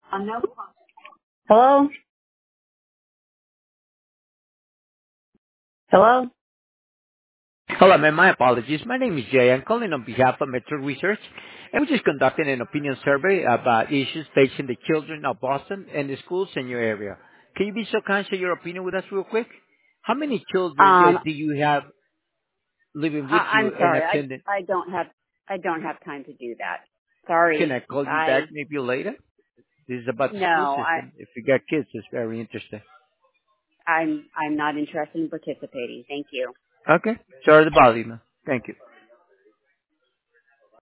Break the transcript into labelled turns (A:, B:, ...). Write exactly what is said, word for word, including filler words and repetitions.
A: Um, no. Hello? Hello?
B: Hello, ma'am. My apologies. My name is Jay. I'm calling on behalf of Metro Research, and we're just conducting an opinion survey about issues facing the children of Boston and the schools in your area. Can you be so kind to share your opinion with us real quick? How many children uh,
A: Um,
B: do you have living with
A: I, I'm
B: you and
A: sorry. I,
B: attending?
A: I don't have, I don't have time to do that.
B: Can I
A: Sorry.
B: call you back
A: I,
B: maybe later? This is about the school
A: no, I,
B: system. If you got kids, it's very interesting.
A: I'm, I'm not interested in participating. Thank you.
B: Okay. Sorry to bother you, ma'am. Thank you.